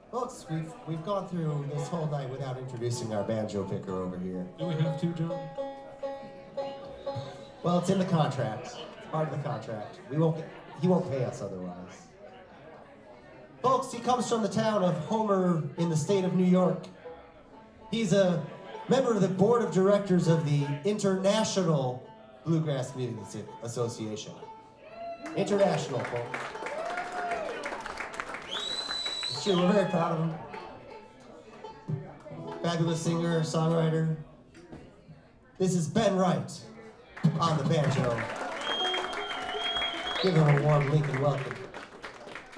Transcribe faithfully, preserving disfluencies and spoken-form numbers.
Folks, we've, we've gone through this whole night without introducing our banjo picker over here. Do we have to, John? Well, it's in the contract. It's part of the contract. We won't get, he won't pay us otherwise. Folks, he comes from the town of Homer in the state of New York. He's a member of the board of directors of the International Bluegrass Music Association. International, folks. It's true, we're very proud of him. Fabulous singer, songwriter. This is Ben Wright on the banjo. Give him a warm Lincoln welcome.